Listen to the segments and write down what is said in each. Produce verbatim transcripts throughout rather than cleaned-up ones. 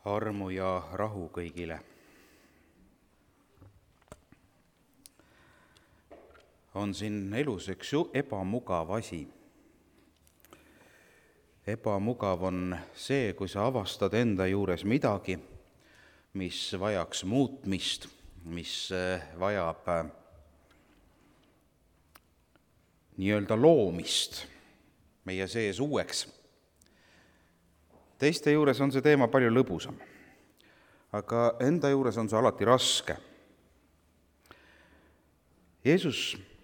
Armu ja rahu kõigile. On siin elus üks ebamugav asi. Ebamugav on see, kui sa avastad enda juures midagi, mis vajaks muutmist, mis vajab nii-öelda loomist meie sees uueks. Teiste juures on see teema palju lõbusam, aga enda juures on see alati raske. Jeesus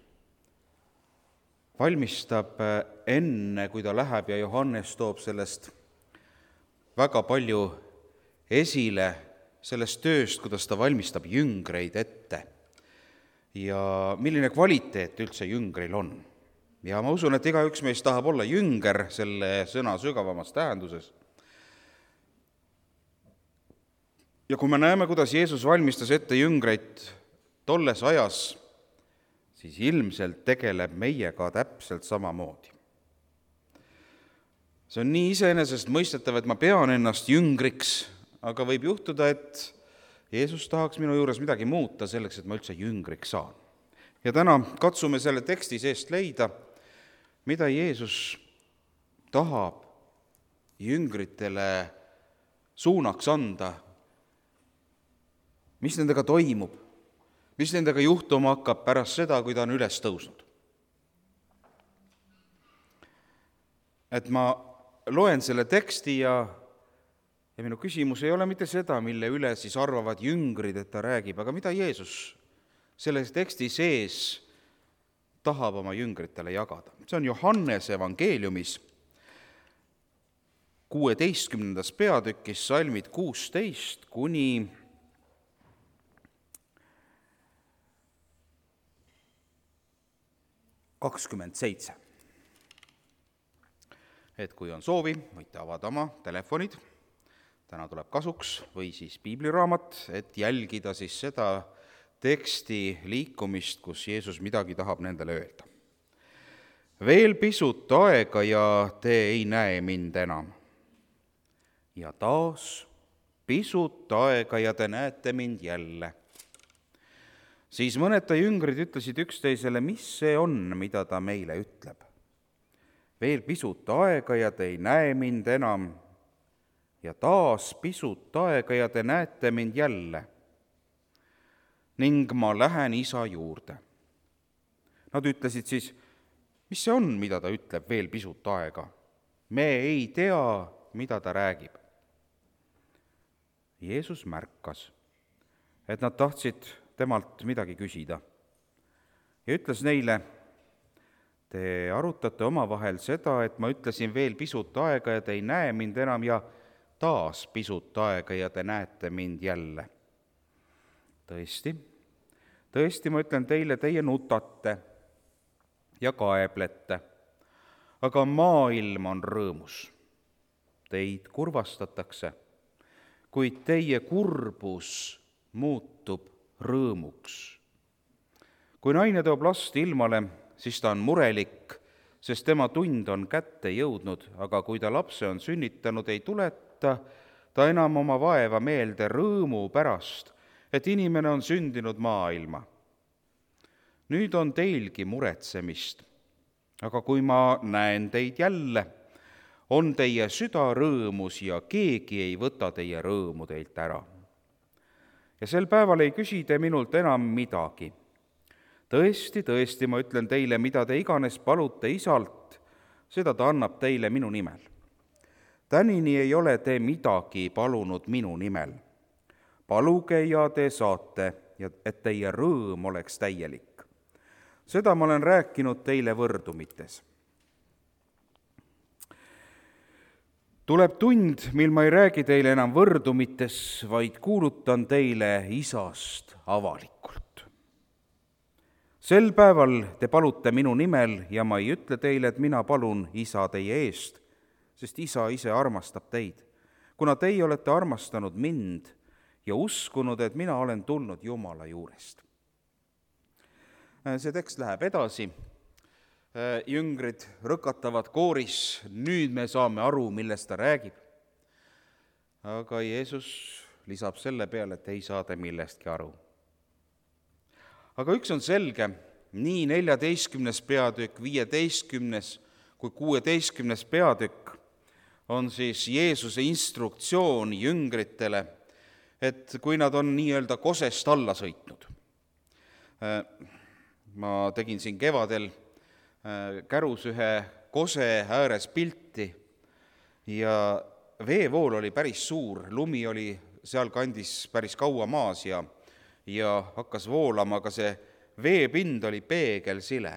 valmistab enne, kui ta läheb, ja Johannes toob sellest väga palju esile, sellest tööst, kuidas ta valmistab jüngreid ette ja milline kvaliteet üldse jüngril on. Ja ma usun, et igaüks meist tahab olla jünger selle sõna sügavamas tähenduses. Ja kui me näeme, kuidas Jeesus valmistas ette jüngreid tolles ajas, siis ilmselt tegeleb meiega täpselt samamoodi. See on nii iseenesest mõistetav, et ma pean ennast jüngriks, aga võib juhtuda, et Jeesus tahaks minu juures midagi muuta selleks, et ma üldse jüngriks saan. Ja täna katsume selle teksti seest leida, mida Jeesus tahab jüngritele suunaks anda, mis nendega toimub, mis nendega juhtuma hakkab pärast seda, kui ta on üles tõusnud. Et ma loen selle teksti ja, ja minu küsimus ei ole mitte seda, mille üle siis arvavad jüngrid, et ta räägib, aga mida Jeesus selles teksti sees tahab oma jüngritele jagada. See on Johannese evangeeliumis kuueteistkümnendas peatükis salmid kuusteist kuni kakskümmend seitse. Et kui on soovi, võite avada oma telefonid, täna tuleb kasuks, või siis piibliraamat, et jälgida siis seda teksti liikumist, kus Jeesus midagi tahab nendele öelda. Veel pisut aega ja te ei näe mind enam. Ja taas pisut aega ja te näete mind jälle. Siis mõned ta jüngrid ütlesid üksteisele, mis see on, mida ta meile ütleb. Veel pisut aega ja te ei näe mind enam, ja taas pisut aega ja te näete mind jälle. Ning ma lähen isa juurde. Nad ütlesid siis, mis see on, mida ta ütleb veel pisut aega? Me ei tea, mida ta räägib. Jeesus märkas, et nad tahtsid temalt midagi küsida. Ja ütles neile, te arutate omavahel seda, et ma ütlesin veel pisut aega ja te ei näe mind enam ja taas pisut aega ja te näete mind jälle. Tõesti, tõesti ma ütlen teile, teie nutate ja kaeblete, aga maailm on rõõmus. Teid kurvastatakse, kuid teie kurbus muutub rõõmuks. Kui naine toob last ilmale, siis ta on murelik, sest tema tund on kätte jõudnud, aga kui ta lapse on sünnitanud, ei tuleta ta enam oma vaeva meelde rõõmu pärast, et inimene on sündinud maailma. Nüüd on teilgi muretsemist, aga kui ma näen teid jälle, on teie süda rõõmus ja keegi ei võta teie rõõmu teilt ära. Ja sel päeval ei küsi te minult enam midagi. Tõesti, tõesti, ma ütlen teile, mida te iganes palute isalt, seda ta annab teile minu nimel. Tänini ei ole te midagi palunud minu nimel. Paluge ja te saate, et teie rõõm oleks täielik. Seda ma olen rääkinud teile võrdumites. Tuleb tund, mil ma ei räägi teile enam võrdumites, vaid kuulutan teile isast avalikult. Sel päeval te palute minu nimel ja ma ei ütle teile, et mina palun isa teie eest, sest isa ise armastab teid, kuna teie olete armastanud mind ja uskunud, et mina olen tulnud Jumala juurest. See tekst läheb edasi. Jüngrid rõkatavad kooris, nüüd me saame aru, millest ta räägib. aga Jeesus lisab selle peale, et ei saa te millestki aru. Aga üks on selge, nii neljateistkümnes peatükk, viieteistkümnes kui kuueteistkümnes peatükk on siis Jeesuse instruktsioon jüngritele, et kui nad on nii-öelda kosest alla sõitnud. Ma tegin siin kevadel Kärus ühe kose ääres pilti ja veevool oli päris suur, lumi oli sealkandis päris kaua maas ja, ja hakkas voolama, aga see veepind oli peegelsile.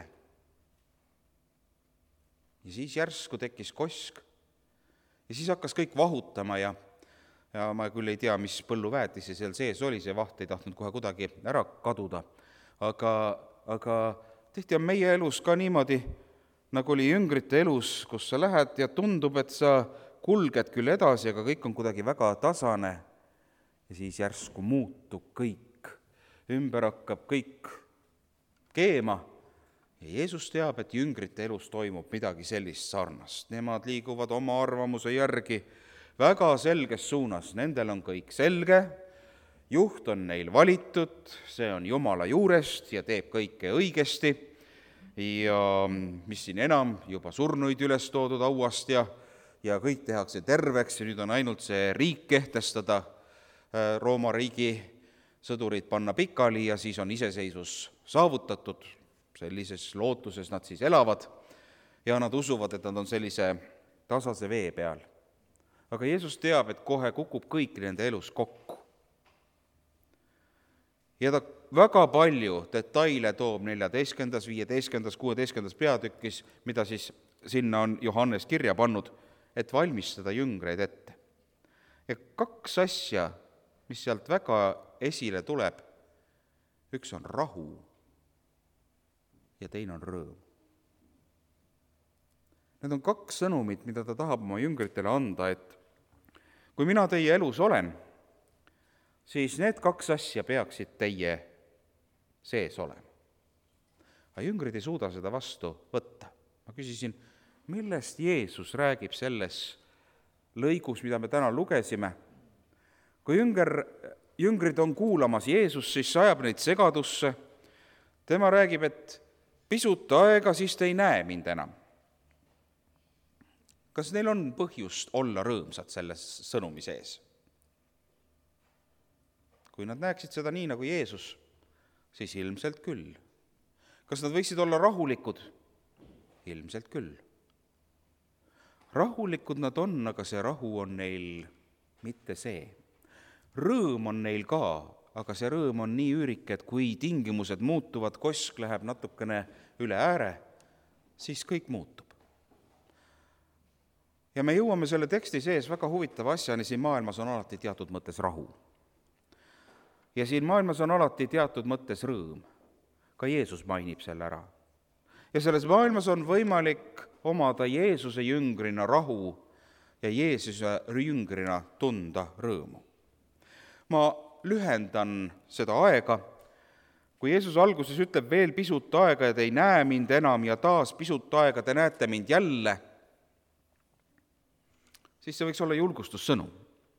Ja siis järsku tekkis kosk ja siis hakkas kõik vahutama ja ja ma küll ei tea, mis põlluväetisi seal sees oli, see vaht ei tahtnud kohe kuidagi ära kaduda. Aga, aga tihti on meie elus ka niimoodi, nagu oli jüngrite elus, kus sa lähed ja tundub, et sa kulged küll edasi, aga kõik on kuidagi väga tasane ja siis järsku muutub kõik. Ümber hakkab kõik keema ja Jeesus teab, et jüngrite elus toimub midagi sellist sarnast. Nemad liiguvad oma arvamuse järgi väga selges suunas, nendel on kõik selge, juht on neil valitud, see on Jumala juurest ja teeb kõike õigesti ja mis siin enam, juba surnuid üles toodud auast ja, ja kõik tehakse terveks ja nüüd on ainult see riik kehtestada, Rooma riigi sõdurid panna pikali ja siis on iseseisvus saavutatud, sellises lootuses nad siis elavad ja nad usuvad, et nad on sellise tasase vee peal. Aga Jeesus teab, et kohe kukub kõik nende elus kokku. Ja ta väga palju detaile toob neljateistkümnendas, viieteistkümnendas, kuueteistkümnendas peatükis, mida siis sinna on Johannes kirja pannud, et valmistada jüngreid ette. Ja kaks asja, mis sealt väga esile tuleb, üks on rahu ja teine on rõõm. Need on kaks sõnumit, mida ta tahab oma jüngritele anda, et kui mina teie elus olen, siis need kaks asja peaksid teie sees olema. Aga jüngrid ei suuda seda vastu võtta. Ma küsisin, millest Jeesus räägib selles lõigus, mida me täna lugesime. Kui jünger, jüngrid on kuulamas Jeesus, siis ajab neid segadusse. Tema räägib, et pisut aega, siis te ei näe mind enam. Kas neil on põhjust olla rõõmsad selles sõnumi sees? Kui nad näeksid seda nii nagu Jeesus, siis ilmselt küll. Kas nad võiksid olla rahulikud? Ilmselt küll. Rahulikud nad on, aga see rahu on neil mitte see. Rõõm on neil ka, aga see rõõm on nii üürik, et kui tingimused muutuvad, kosk läheb natukene üle ääre, siis kõik muutub. Ja me jõuame selle teksti sees väga huvitava asjani, siin maailmas on alati teatud mõttes rahu. Ja siin maailmas on alati teatud mõttes rõõm. Ka Jeesus mainib selle ära. Ja selles maailmas on võimalik omada Jeesuse jüngrina rahu ja Jeesuse jüngrina tunda rõõmu. Ma lühendan seda aega. Kui Jeesus alguses ütleb veel pisut aega ja te ei näe mind enam ja taas pisut aega te näete mind jälle, siis see võiks olla julgustussõnum.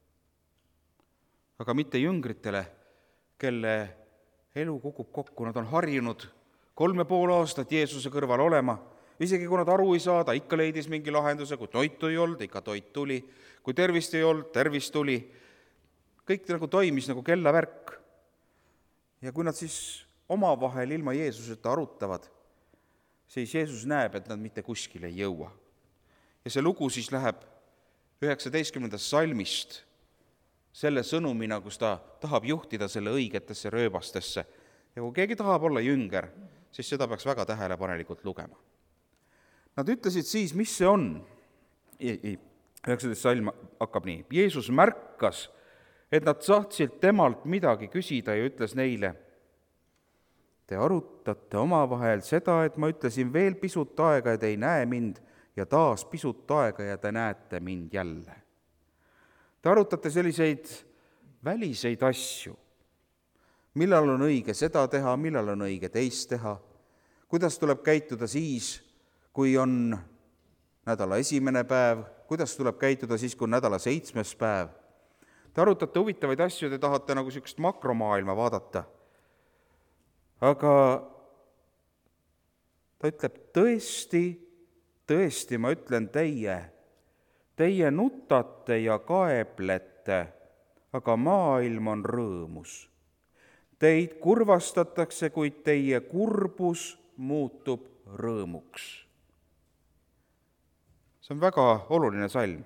Aga mitte jüngritele, kelle elu kukub kokku, nad on harjunud kolme pool aastat Jeesuse kõrval olema, isegi kui nad aru ei saa, ta ikka leidis mingi lahenduse, kui toitu ei olnud, ikka toit tuli, kui tervist ei olnud, tervist tuli, kõik nagu toimis nagu kellavärk. Ja kui nad siis omavahel ilma Jeesuseta arutavad, siis Jeesus näeb, et nad mitte kuskile ei jõua. Ja see lugu siis läheb üheksateistkümnendast salmist selle sõnumina, kus ta tahab juhtida selle õigetesse rööbastesse. Ja kui keegi tahab olla jünger, siis seda peaks väga tähelepanelikult lugema. Nad ütlesid siis, mis see on. üheksateist salm hakkab nii. Jeesus märkas, et nad sahtsid temalt midagi küsida ja ütles neile, te arutate omavahel seda, et ma ütlesin veel pisut aega ja te ei näe mind, ja taas pisut aega ja te näete mind jälle. Te arutate selliseid väliseid asju, millal on õige seda teha, millal on õige teist teha, kuidas tuleb käituda siis, kui on nädala esimene päev, kuidas tuleb käituda siis, kui on nädala seitsmes päev. Te arutate huvitavaid asju, te tahate nagu niisugust makromaailma vaadata. Aga ta ütleb, tõesti, tõesti, ma ütlen teie, teie nutate ja kaeblete, aga maailm on rõõmus. Teid kurvastatakse, kuid teie kurbus muutub rõõmuks. See on väga oluline salm.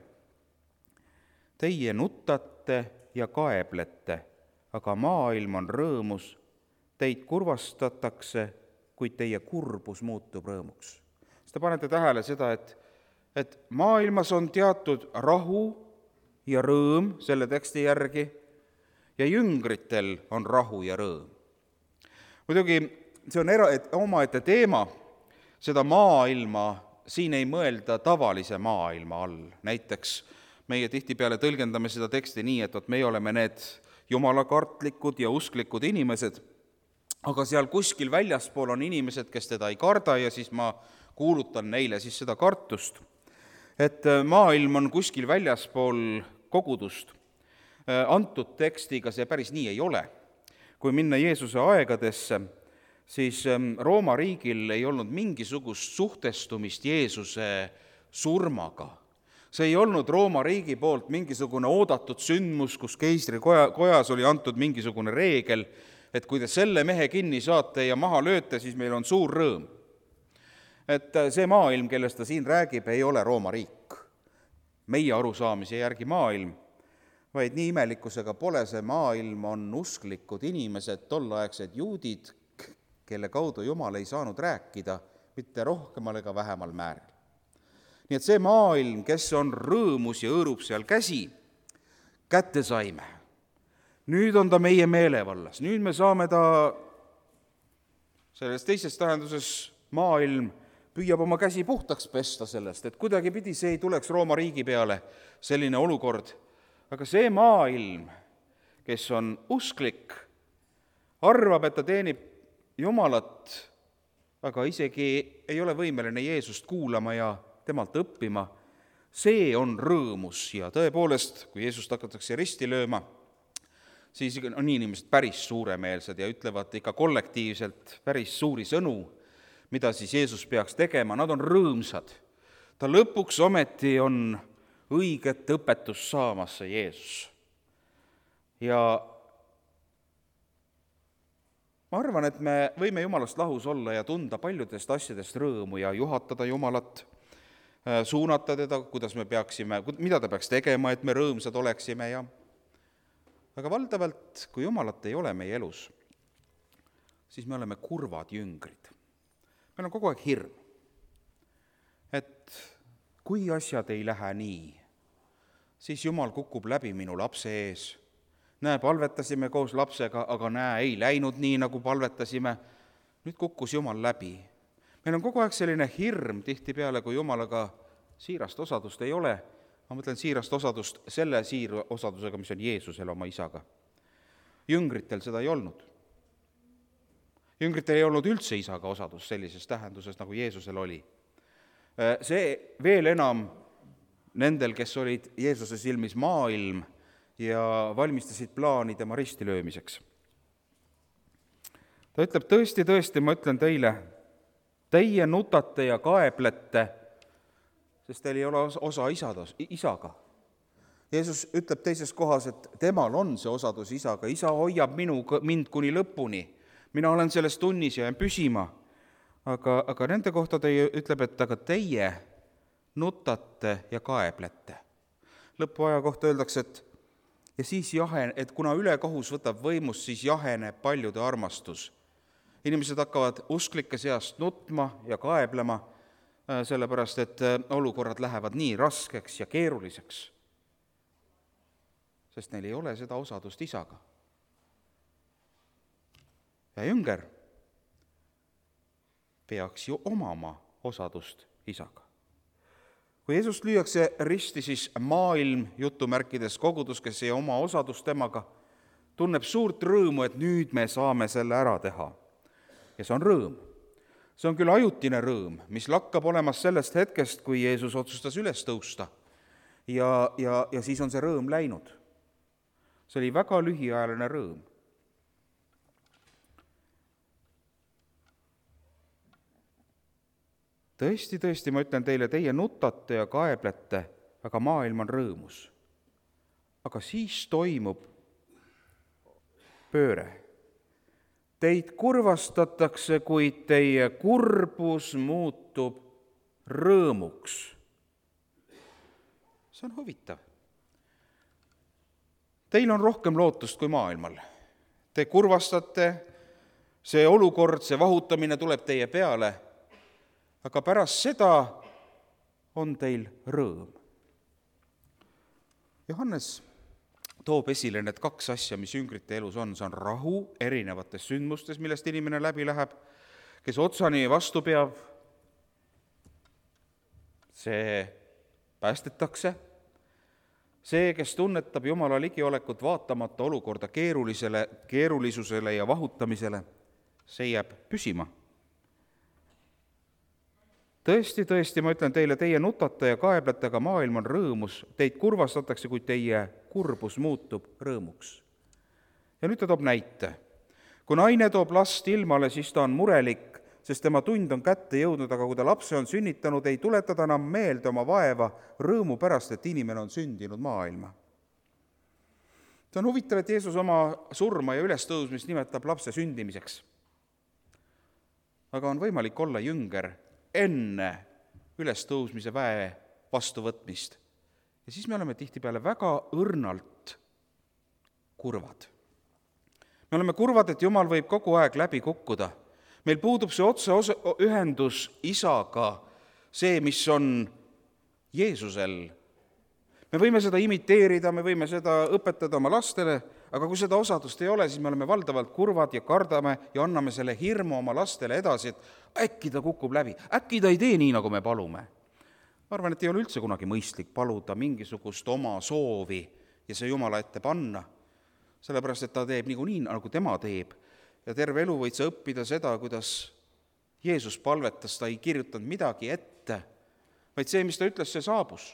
Teie nutate ja kaeblete, aga maailm on rõõmus. Teid kurvastatakse, kuid teie kurbus muutub rõõmuks. Siis te panete tähele seda, et, et maailmas on teatud rahu ja rõõm selle teksti järgi ja jüngritel on rahu ja rõõm. Muidugi see on era, et omaette teema, seda maailma siin ei mõelda tavalise maailma all. Näiteks meie tihtipeale tõlgendame seda teksti nii, et me oleme need jumalakartlikud ja usklikud inimesed, aga seal kuskil väljaspool on inimesed, kes teda ei karda ja siis ma kuulutan neile siis seda kartust. Et maailm on kuskil väljaspool kogudust. Antud tekstiga see päris nii ei ole. Kui minna Jeesuse aegadesse, siis Rooma riigil ei olnud mingisugust suhtestumist Jeesuse surmaga. See ei olnud Rooma riigi poolt mingisugune oodatud sündmus, kus keisri kojas oli antud mingisugune reegel, et kui te selle mehe kinni saate ja maha lööte, siis meil on suur rõõm. Et see maailm, kellest ta siin räägib, ei ole Rooma riik. Meie arusaamise järgi maailm, vaid nii imelikkusega pole see maailm, on usklikud inimesed, tolleaegsed juudid, kelle kaudu Jumal ei saanud rääkida, mitte rohkemal ega vähemal määril. Nii et see maailm, kes on rõõmus ja õõrub seal käsi, kätte saime. Nüüd on ta meie meelevallas, nüüd me saame ta selles teises tähenduses maailm püüab oma käsi puhtaks pesta sellest, et kuidagi pidi see ei tuleks Rooma riigi peale selline olukord. Aga see maailm, kes on usklik, arvab, et ta teenib Jumalat, aga isegi ei ole võimeline Jeesust kuulama ja temalt õppima, see on rõõmus ja tõepoolest, kui Jeesust hakatakse risti lööma, siis on inimesed päris suuremeelsed ja ütlevad ikka kollektiivselt päris suuri sõnu, mida siis Jeesus peaks tegema, nad on rõõmsad. Ta lõpuks ometi on õiget õpetust saamas see Jeesus. Ja ma arvan, et me võime Jumalast lahus olla ja tunda paljudest asjadest rõõmu ja juhatada Jumalat, suunata teda, kuidas me peaksime, mida ta peaks tegema, et me rõõmsad oleksime. Ja aga valdavalt, kui Jumalat ei ole meie elus, siis me oleme kurvad jüngrid. Meil on kogu aeg hirm, et kui asjad ei lähe nii, siis Jumal kukub läbi minu lapse ees. Näe, palvetasime koos lapsega, aga näe, ei läinud nii, nagu palvetasime. Nüüd kukkus Jumal läbi. Meil on kogu aeg selline hirm tihtipeale, kui Jumalaga siirast osadust ei ole. Ma mõtlen siirast osadust selle siira osadusega, mis on Jeesusel oma isaga. Jüngritel seda ei olnud. Jüngritel ei olnud üldse isaga osadus sellises tähenduses, nagu Jeesusel oli. See veel enam nendel, kes olid Jeesuse silmis maailm ja valmistasid plaani tema risti löömiseks. Ta ütleb, tõesti, tõesti, ma ütlen teile, teie nutate ja kaeblete, sest teil ei ole osa isados, isaga. Jeesus ütleb teises kohas, et temal on see osadus isaga, isa hoiab minu, mind kuni lõpuni. Mina olen selles tunnis ja jään püsima, aga, aga nende kohta teie ütleb, et aga teie nutate ja kaeblete. Lõpuaja kohta öeldakse, et, ja siis jahen, et kuna ülekohus võtab võimust, siis jaheneb paljude armastus. Inimesed hakkavad usklike seast nutma ja kaeblema, sellepärast et olukorrad lähevad nii raskeks ja keeruliseks, sest neil ei ole seda osadust isaga. Ja jünger peaks ju omama osadust isaga. Kui Jeesust lüüakse risti, siis maailm, jutumärkides kogudus, kes ei oma osadust temaga, tunneb suurt rõõmu, et nüüd me saame selle ära teha. Ja see on rõõm. See on küll ajutine rõõm, mis lakkab olemas sellest hetkest, kui Jeesus otsustas üles tõusta. Ja, ja, ja siis on see rõõm läinud. see oli väga lühiajaline rõõm. tõesti, tõesti, ma ütlen teile, teie nutate ja kaeblete, aga maailm on rõõmus. Aga siis toimub pööre. Teid kurvastatakse, kuid teie kurbus muutub rõõmuks. See on huvitav. Teil on rohkem lootust kui maailmal. Te kurvastate, see olukord, see vahutamine tuleb teie peale, aga pärast seda on teil rõõm. Johannes toob esile need kaks asja, mis jüngrite elus on. See on rahu erinevates sündmustes, millest inimene läbi läheb, kes otsani vastu peab, see päästetakse. See, kes tunnetab Jumala ligiolekut vaatamata olukorda keerulisele, keerulisusele ja vahutamisele, see jääb püsima. Tõesti, tõesti, ma ütlen teile, teie nutate ja kaeblete, aga maailm on rõõmus. Teid kurvastatakse, kui teie kurbus muutub rõõmuks. Ja nüüd ta toob näite. Kui naine toob last ilmale, siis ta on murelik, sest tema tund on kätte jõudnud, aga kui ta lapse on sünnitanud, ei tuleta ta enam meelde oma vaeva rõõmu pärast, et inimene on sündinud maailma. See on huvitav, et Jeesus oma surma ja ülestõusmist nimetab lapse sündimiseks. Aga on võimalik olla jünger enne ülestõusmise väe vastuvõtmist. Ja siis me oleme tihtipeale väga õrnalt kurvad. Me oleme kurvad, et Jumal võib kogu aeg läbi kukkuda. Meil puudub see otse ühendus isaga, see, mis on Jeesusel. Me võime seda imiteerida, me võime seda õpetada oma lastele, aga kui seda osadust ei ole, siis me oleme valdavalt kurvad ja kardame ja anname selle hirmu oma lastele edasi, et äkki ta kukub läbi, äkki ta ei tee nii, nagu me palume. Ma arvan, et ei ole üldse kunagi mõistlik paluda mingisugust oma soovi ja see Jumala ette panna, sellepärast, et ta teeb niikuinii, nagu tema teeb. Ja terve elu võid sa õppida seda, kuidas Jeesus palvetas, ta ei kirjutanud midagi ette, vaid see, mis ta ütles, see saabus.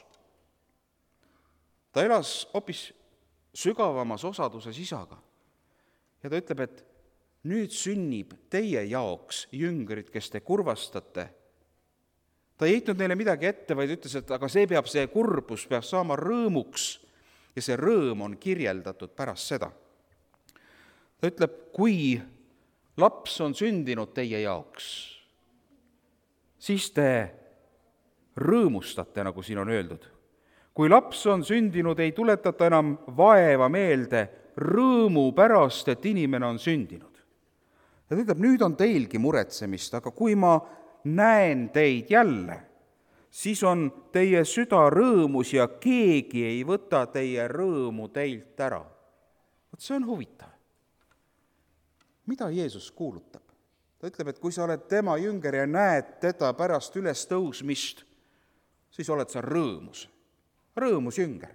Ta elas hoopis sügavamas osaduses isaga. Ja ta ütleb, et nüüd sünnib teie jaoks jüngrid, kes te kurvastate. Ta ei heitnud neile midagi ette, vaid ütles, et aga see peab, see kurbus peab saama rõõmuks ja see rõõm on kirjeldatud pärast seda. Ta ütleb, kui laps on sündinud teie jaoks, siis te rõõmustate, nagu siin on öeldud. Kui laps on sündinud, ei tuletata enam vaeva meelde rõõmu pärast, et inimene on sündinud. Ja ta ütleb, nüüd on teilgi muretsemist, aga kui ma näen teid jälle, siis on teie süda rõõmus ja keegi ei võta teie rõõmu teilt ära. Vot see on huvitav. Mida Jeesus kuulutab? Ta ütleb, et kui sa oled tema jünger ja näed teda pärast ülestõusmist, siis oled sa rõõmus. Rõõmus jünger.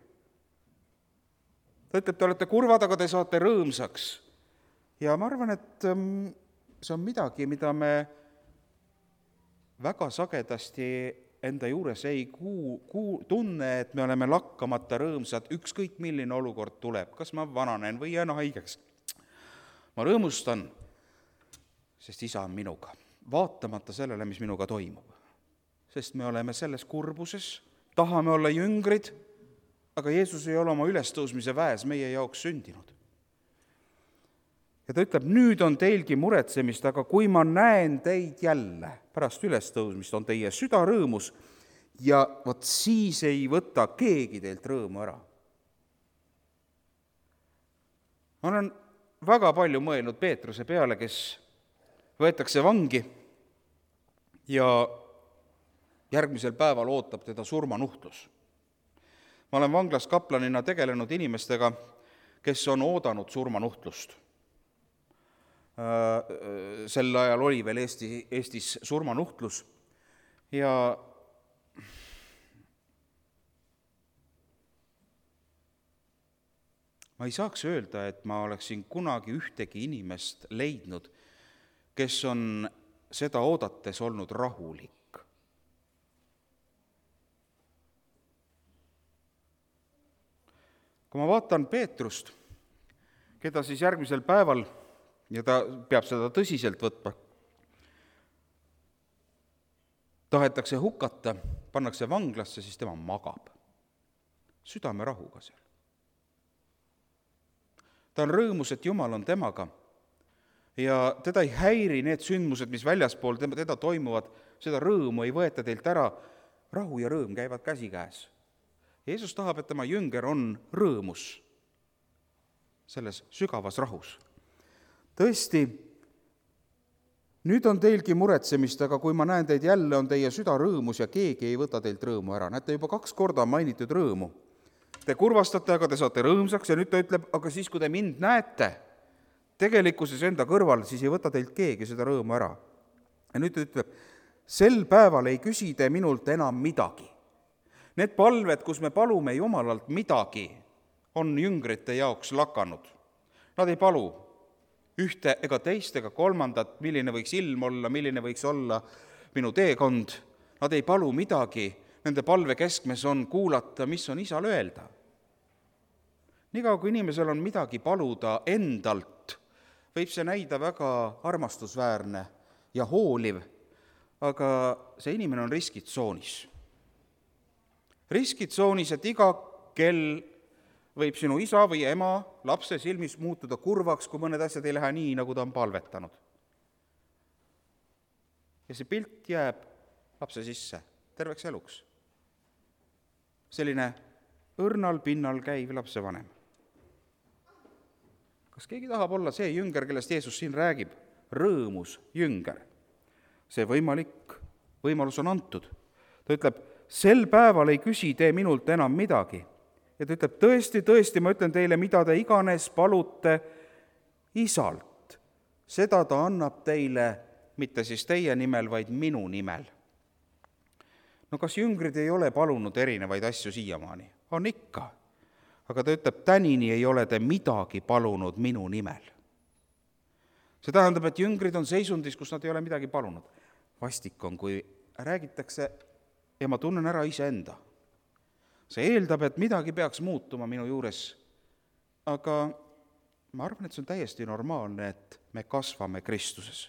Ta ütleb, te olete kurvad, aga te saate rõõmsaks. Ja ma arvan, et see on midagi, mida me väga sagedasti enda juures ei kuu, kuu, tunne, et me oleme lakkamata rõõmsad, ükskõik milline olukord tuleb, kas ma vananen või jään haigeks. Ma rõõmustan, sest isa on minuga, vaatamata sellele, mis minuga toimub. Sest me oleme selles kurbuses, tahame olla jüngrid, aga Jeesus ei ole oma ülestõusmise väes meie jaoks sündinud. Ja ta ütleb, nüüd on teilgi muretsemist, aga kui ma näen teid jälle, pärast ülestõusmist on teie süda rõõmus ja vot siis ei võta keegi teilt rõõmu ära. Ma olen väga palju mõelnud Peetruse peale, kes võetakse vangi ja järgmisel päeval ootab teda surmanuhtlus. Ma olen vanglas kaplanina tegelenud inimestega, kes on oodanud surmanuhtlust. Sel ajal oli veel Eesti, Eestis surmanuhtlus ja ma ei saaks öelda, et ma oleksin kunagi ühtegi inimest leidnud, kes on seda oodates olnud rahulik. Kui ma vaatan Peetrust, keda siis järgmisel päeval, ja ta peab seda tõsiselt võtma, tahetakse hukata, pannakse vanglasse, siis tema magab südamerahuga seal. Ta on rõõmus, et Jumal on temaga ja teda ei häiri need sündmused, mis väljaspool teda toimuvad, seda rõõmu ei võeta teilt ära, rahu ja rõõm käivad käsikäes. Jeesus tahab, et tema jünger on rõõmus selles sügavas rahus. Tõesti, nüüd on teilgi muretsemist, aga kui ma näen teid jälle, on teie süda rõõmus ja keegi ei võta teilt rõõmu ära. Näete, juba kaks korda on mainitud rõõmu. Te kurvastate, aga te saate rõõmsaks ja nüüd ta ütleb, aga siis, kui te mind näete, tegelikkuses enda kõrval, siis ei võta teilt keegi seda rõõmu ära. Ja nüüd ta ütleb, sel päeval ei küsi te minult enam midagi. Need palved, kus me palume Jumalalt midagi, on jüngrite jaoks lakanud. Nad ei palu ühte ega teist ega kolmandat, milline võiks ilm olla, milline võiks olla minu teekond. Nad ei palu midagi, nende palve keskmes on kuulata, mis on Isal öelda. Niikaua, kui inimesel on midagi paluda endalt, võib see näida väga armastusväärne ja hooliv, aga see inimene on riskitsoonis. Riskitsoonis, et iga kell võib sinu isa või ema lapse silmis muutuda kurvaks, kui mõned asjad ei lähe nii, nagu ta on palvetanud. Ja see pilt jääb lapse sisse terveks eluks. Selline õrnal pinnal käiv lapsevanem. Kas keegi tahab olla see jünger, kellest Jeesus siin räägib? Rõõmus jünger. See võimalik võimalus on antud. Ta ütleb, sel päeval ei küsi te minult enam midagi. Ja ta ütleb, tõesti, tõesti, ma ütlen teile, mida te iganes palute Isalt. Seda ta annab teile, mitte siis teie nimel, vaid minu nimel. No kas jüngrid ei ole palunud erinevaid asju siiamaani? On ikka. Aga ta ütleb, tänini ei ole te midagi palunud minu nimel. See tähendab, et jüngrid on seisundis, kus nad ei ole midagi palunud. Vastik on, kui räägitakse ja ma tunnen ära iseenda. See eeldab, et midagi peaks muutuma minu juures, aga ma arvan, et see on täiesti normaalne, et me kasvame Kristuses.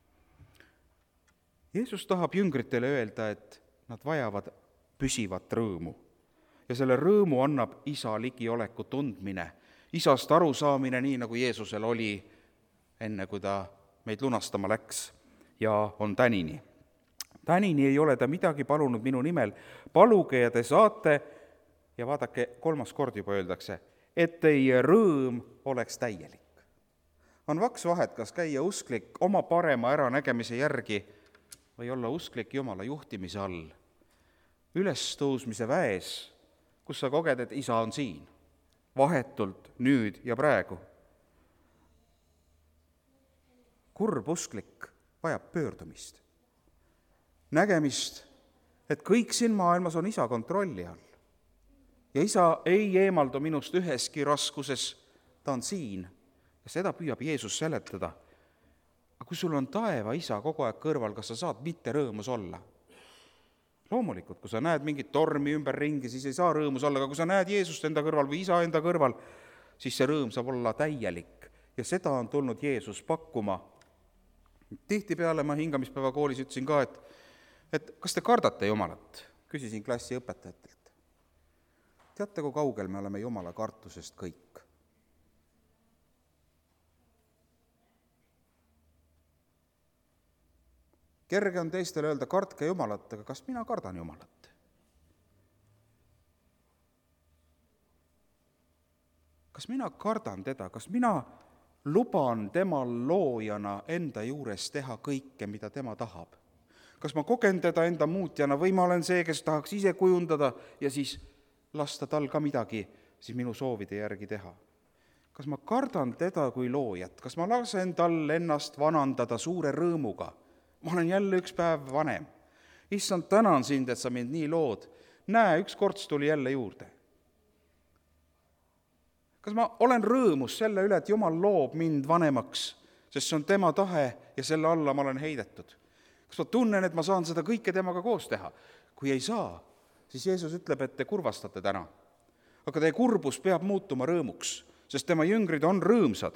Jeesus tahab jüngritele öelda, et nad vajavad püsivat rõõmu. Ja selle rõõmu annab Isa ligioleku tundmine, Isast arusaamine, nii nagu Jeesusel oli enne, kui ta meid lunastama läks ja on tänini. Tänini ei ole ta midagi palunud minu nimel, paluge ja te saate, ja vaadake, kolmas kord juba öeldakse, et teie rõõm oleks täielik. On vaks vahet, kas käia usklik oma parema äranägemise järgi või olla usklik Jumala juhtimise all, ülestõusmise väes, kus sa koged, et Isa on siin, vahetult, nüüd ja praegu. Kurb usklik vajab pöördumist, nägemist, et kõik siin maailmas on Isa kontrolli all. Ja Isa ei eemaldu minust üheski raskuses, ta on siin ja seda püüab Jeesus seletada. Aga kui sul on taeva Isa kogu aeg kõrval, kas sa saad mitte rõõmus olla? Loomulikult, kui sa näed mingit tormi ümber ringi, siis ei saa rõõmus olla, aga kui sa näed Jeesust enda kõrval või Isa enda kõrval, siis see rõõm saab olla täielik. Ja seda on tulnud Jeesus pakkuma. Tihtipeale ma hingamispäeva koolis ütlesin ka, et, et kas te kardate Jumalat? Küsisin klassi õpetajatelt. Teate, kui kaugel me oleme Jumala kartusest kõik? Kerge on teistele öelda, kartke Jumalat, aga kas mina kardan Jumalat? Kas mina kardan teda? Kas mina luban temal loojana enda juures teha kõike, mida tema tahab? Kas ma kogen teda enda muutjana või ma olen see, kes tahaks ise kujundada ja siis lasta tal ka midagi siis minu soovide järgi teha? Kas ma kardan teda kui loojat? Kas ma lasen tal ennast vanandada suure rõõmuga? Ma olen jälle üks päev vanem. Issand, tänan sind, et sa mind nii lood. Näe, üks korts tuli jälle juurde. Kas ma olen rõõmus selle üle, et Jumal loob mind vanemaks, sest see on tema tahe ja selle alla ma olen heidetud? Kas ma tunnen, et ma saan seda kõike temaga koos teha? Kui ei saa, siis Jeesus ütleb, et te kurvastate täna. Aga teie kurbus peab muutuma rõõmuks, sest tema jüngrid on rõõmsad.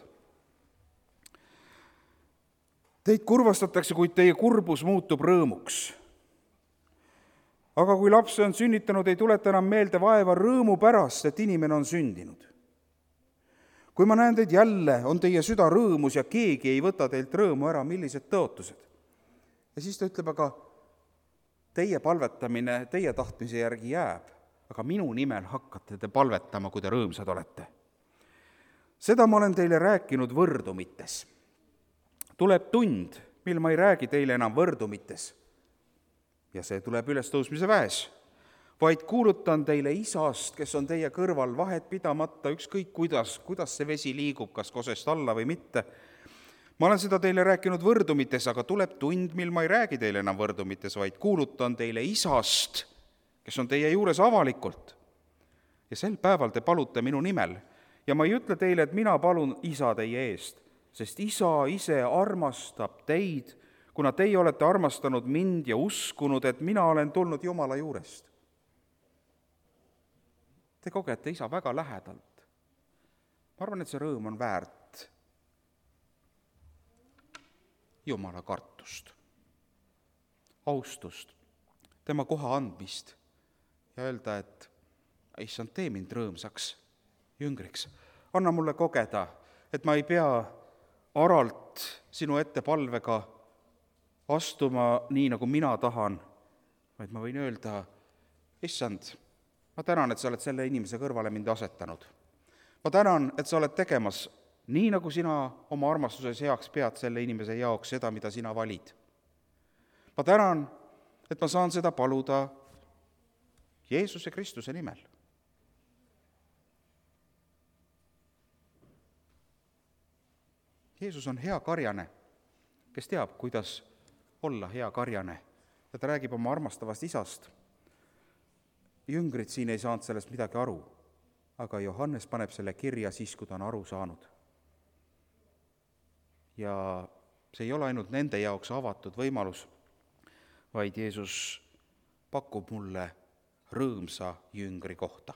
Teid kurvastatakse, kuid teie kurbus muutub rõõmuks. Aga kui lapse on sünnitanud, ei tuleta enam meelde vaeva rõõmu pärast, et inimene on sündinud. Kui ma näen teid jälle, on teie süda rõõmus ja keegi ei võta teilt rõõmu ära, millised tõotused. Ja siis ta ütleb, aga teie palvetamine teie tahtmise järgi jääb, aga minu nimel hakkate te palvetama, kui te rõõmsad olete. Seda ma olen teile rääkinud võrdumites. Tuleb tund, mil ma ei räägi teile enam võrdumites, ja see tuleb ülestõusmise väes, vaid kuulutan teile Isast, kes on teie kõrval, vahet pidamata, ükskõik kuidas, kuidas see vesi liigub, kas kosest alla või mitte. Ma olen seda teile rääkinud võrdumites, aga tuleb tund, mil ma ei räägi teile enam võrdumites, vaid kuulutan teile Isast, kes on teie juures avalikult. Ja sel päeval te palute minu nimel. Ja ma ei ütle teile, et mina palun Isa teie eest, sest Isa ise armastab teid, kuna teie olete armastanud mind ja uskunud, et mina olen tulnud Jumala juurest. Te kogete Isa väga lähedalt. Ma arvan, et see rõõm on väärt Jumala kartust, austust, tema koha andmist ja öelda, et issand, tee mind rõõmsaks jüngriks. Anna mulle kogeda, et ma ei pea aralt sinu ette palvega astuma nii, nagu mina tahan, vaid ma võin öelda, issand, ma tänan, et sa oled selle inimese kõrvale mind asetanud. Ma tänan, et sa oled tegemas nii, nagu sina oma armastuses heaks pead selle inimese jaoks seda, mida sina valid. Ma tänan, et ma saan seda paluda Jeesuse Kristuse nimel. Jeesus on hea karjane, kes teab, kuidas olla hea karjane. Ja ta räägib oma armastavast Isast. Jüngrid siin ei saanud sellest midagi aru, aga Johannes paneb selle kirja siis, kui ta on aru saanud. Ja see ei ole ainult nende jaoks avatud võimalus, vaid Jeesus pakub mulle rõõmsa jüngri kohta.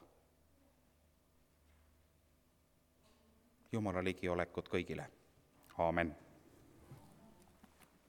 Jumala ligiolekut kõigile. Aamen.